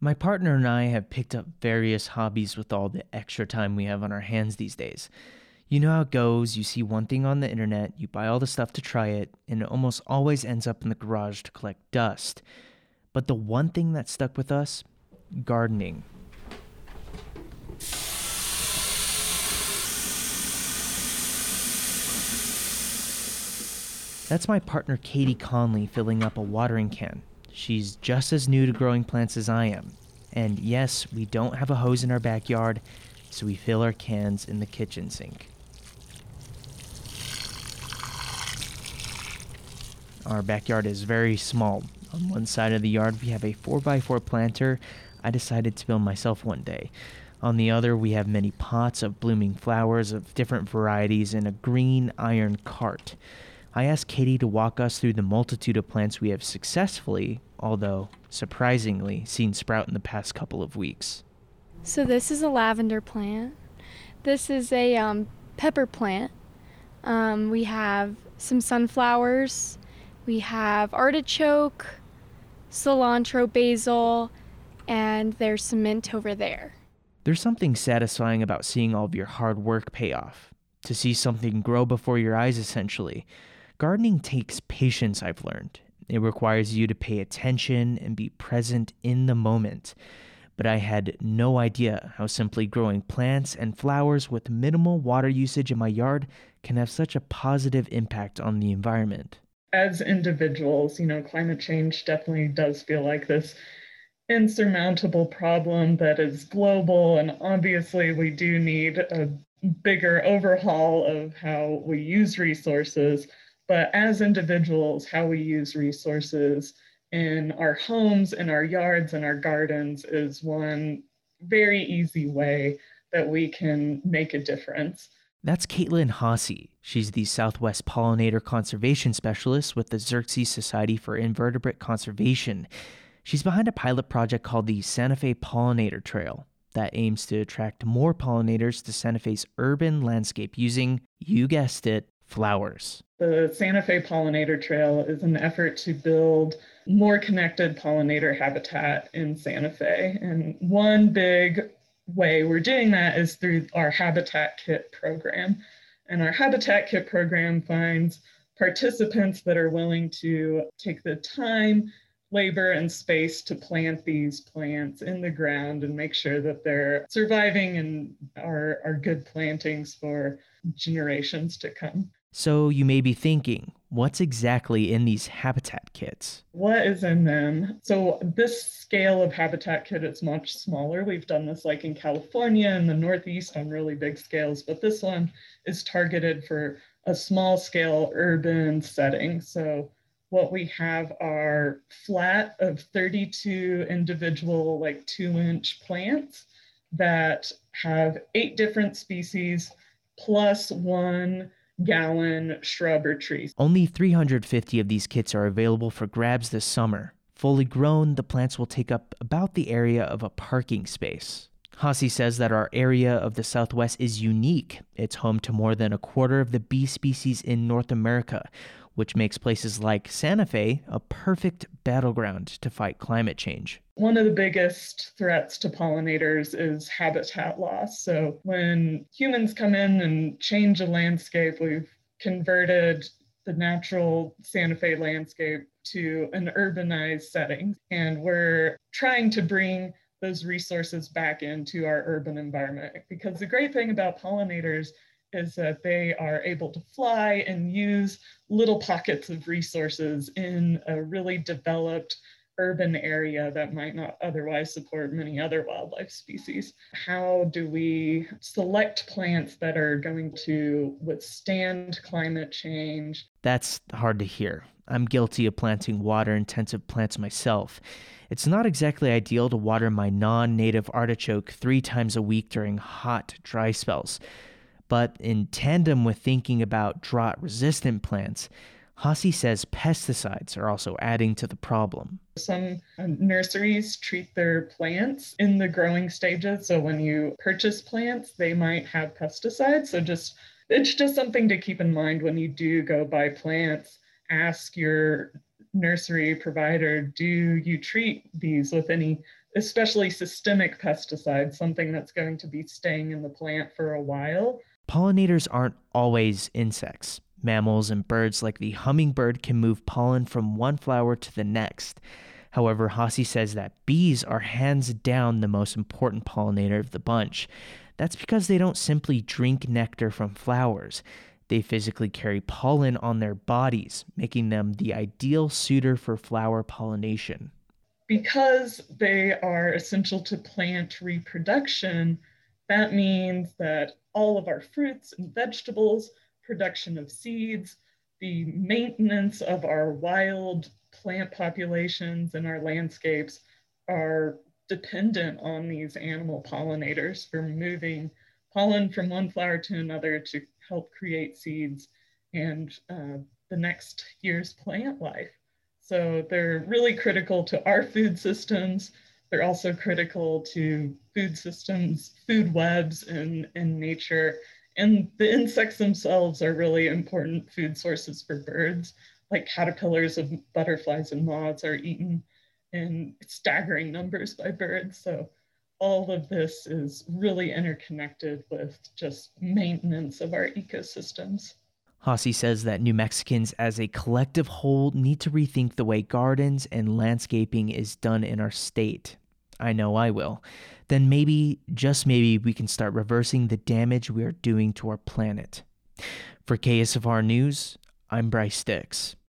My partner and I have picked up various hobbies with all the extra time we have on our hands these days. You know how it goes, you see one thing on the internet, you buy all the stuff to try it, and it almost always ends up in the garage to collect dust. But the one thing that stuck with us? Gardening. That's my partner Katie Conley filling up a watering can. She's just as new to growing plants as I am. And yes, we don't have a hose in our backyard, so we fill our cans in the kitchen sink. Our backyard is very small. On one side of the yard, we have a 4x4 planter I decided to build myself one day. On the other, we have many pots of blooming flowers of different varieties and a green iron cart. I asked Katie to walk us through the multitude of plants we have successfully, although surprisingly, seen sprout in the past couple of weeks. So this is a lavender plant. This is a pepper plant. We have some sunflowers. We have artichoke, cilantro, basil, and there's some mint over there. There's something satisfying about seeing all of your hard work pay off. To see something grow before your eyes, essentially. Gardening takes patience, I've learned. It requires you to pay attention and be present in the moment. But I had no idea how simply growing plants and flowers with minimal water usage in my yard can have such a positive impact on the environment. As individuals, climate change definitely does feel like this insurmountable problem that is global, and obviously we do need a bigger overhaul of how we use resources. But as individuals, how we use resources in our homes, in our yards, in our gardens is one very easy way that we can make a difference. That's Caitlin Haase. She's the Southwest Pollinator Conservation Specialist with the Xerces Society for Invertebrate Conservation. She's behind a pilot project called the Santa Fe Pollinator Trail that aims to attract more pollinators to Santa Fe's urban landscape using, you guessed it, flowers. The Santa Fe Pollinator Trail is an effort to build more connected pollinator habitat in Santa Fe. And one big way we're doing that is through our Habitat Kit program. And our Habitat Kit program finds participants that are willing to take the time, labor, and space to plant these plants in the ground and make sure that they're surviving and are good plantings for generations to come. So you may be thinking, what's exactly in these habitat kits? What is in them? So this scale of habitat kit is much smaller. We've done this like in California and the Northeast on really big scales, but this one is targeted for a small scale urban setting. So what we have are flat of 32 individual, like 2-inch plants that have 8 different species plus 1 gallon shrub or tree. Only 350 of these kits are available for grabs this summer. Fully grown, the plants will take up about the area of a parking space. Haase says that our area of the Southwest is unique. It's home to more than a quarter of the bee species in North America, which makes places like Santa Fe a perfect battleground to fight climate change. One of the biggest threats to pollinators is habitat loss. So when humans come in and change a landscape, we've converted the natural Santa Fe landscape to an urbanized setting. And we're trying to bring those resources back into our urban environment. Because the great thing about pollinators is that they are able to fly and use little pockets of resources in a really developed urban area that might not otherwise support many other wildlife species. How do we select plants that are going to withstand climate change? That's hard to hear. I'm guilty of planting water-intensive plants myself. It's not exactly ideal to water my non-native artichoke 3 times a week during hot, dry spells. But in tandem with thinking about drought-resistant plants, Haase says pesticides are also adding to the problem. Some nurseries treat their plants in the growing stages. So when you purchase plants, they might have pesticides. So it's just something to keep in mind when you do go buy plants. Ask your nursery provider, do you treat these with any especially systemic pesticides, something that's going to be staying in the plant for a while. Pollinators aren't always insects. Mammals and birds like the hummingbird can move pollen from one flower to the next. However, Hossie says that bees are hands down the most important pollinator of the bunch. That's because they don't simply drink nectar from flowers. They physically carry pollen on their bodies, making them the ideal suitor for flower pollination. Because they are essential to plant reproduction, that means that all of our fruits and vegetables, production of seeds, the maintenance of our wild plant populations and our landscapes are dependent on these animal pollinators for moving pollen from one flower to another to help create seeds and the next year's plant life. So they're really critical to our food systems. They're also critical to food systems, food webs in nature. And the insects themselves are really important food sources for birds. Like caterpillars of butterflies and moths are eaten in staggering numbers by birds. So all of this is really interconnected with just maintenance of our ecosystems. Hossie says that New Mexicans as a collective whole need to rethink the way gardens and landscaping is done in our state. I know I will. Then maybe, just maybe, we can start reversing the damage we are doing to our planet. For KSFR News, I'm Bryce Dix.